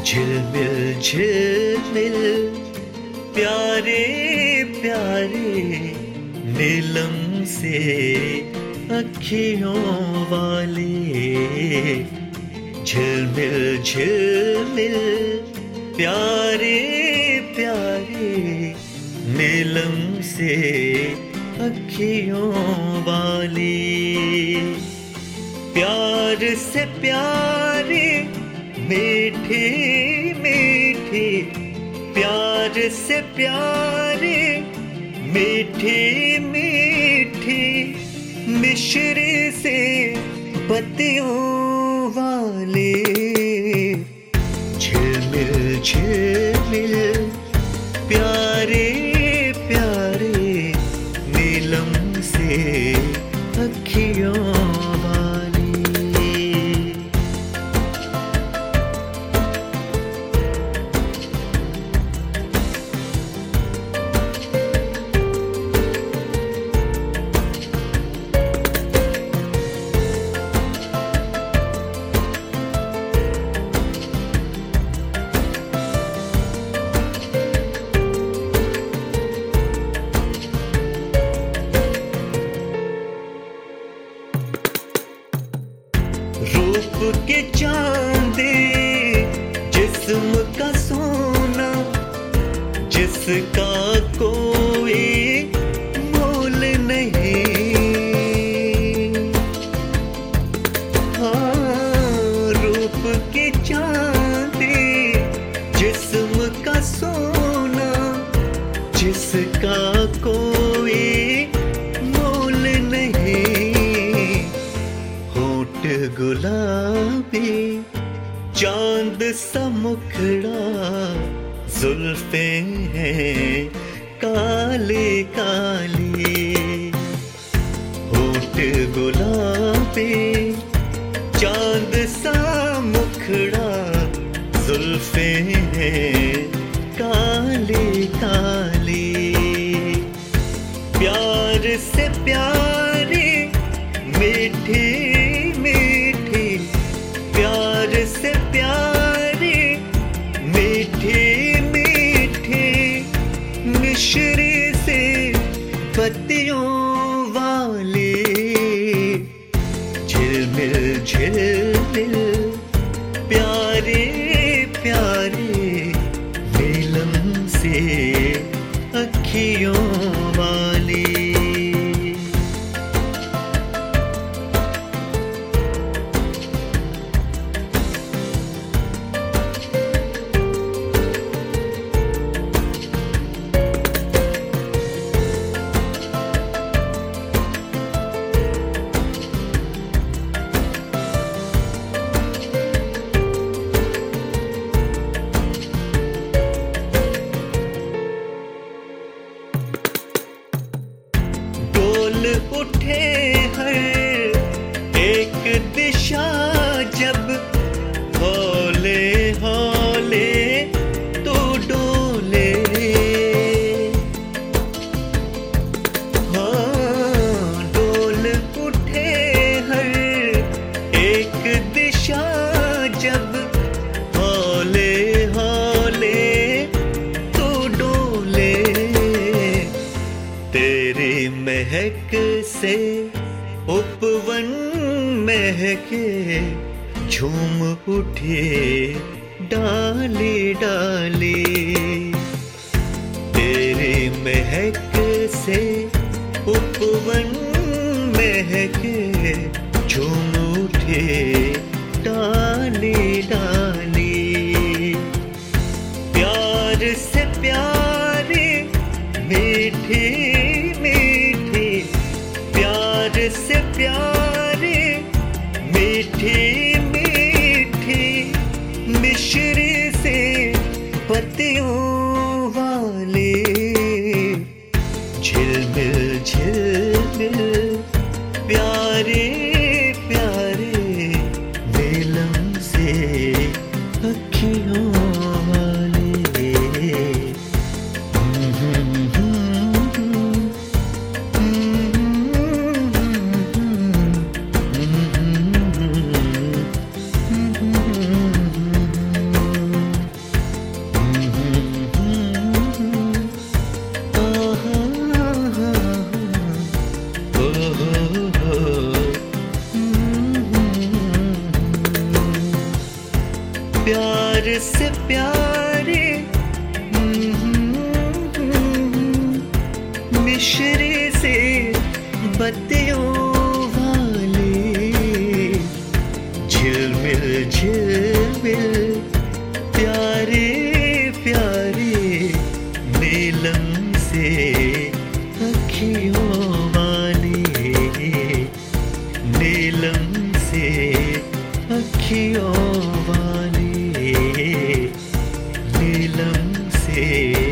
झिलमिल झिलमिल प्यारे प्यारे नीलम से अखियों वाले। झिलमिल झिलमिल प्यारे प्यारे नीलम से अखियों वाले। प्यार से प्यारे मीठे मीठे, प्यार से प्यारे मीठे मीठे, मिश्री से पत्तियों वाले। झिलमिल झिलमिल प्यारे प्यारे नीलम से अखियों वाले। रूप के चांदे जिस्म का सोना, जिसका कोई मोल नहीं। हाँ, रूप के चांदे जिस्म का सोना, जिसका कोई मोल नहीं। होंठ गुलाबी चांद सा मुखड़ा, जुल्फे हैं काले काले। होंठ गुलाबी चांद सा मुखड़ा, जुल्फे हैं काले काले। प्यार से प्यारे मीठे मीठे, प्यार से प्यारे मीठे मीठे, मिश्री से पत्तियों वाले। झिलमिल झिलमिल प्यारे प्यारे नीलम से अखियों वाले। उठे हर एक दिशा जब, हौले हौले तो डोले। हाँ, डोल उठे हर एक दिशा जब, हौले हौले तो डोले। तेरी महक से उपवन महके, झूम उठे डाली डाली। तेरी महक से उपवन महके, झूम उठे डाली डाली। प्यार से प्यारे मीठे मीठे, प्यार से प्यारे मीठे मीठे, मिश्री से पत्तियों वाले। झिलमिल झिलमिल प्यारे प्यारे नीलम से अखियों वाले। मिश्री से बत्तियों वाले, झिलमिल झिलमिल प्यारे प्यारे नीलम से अखियों वाले, नीलम से अखियों वाले, नीलम से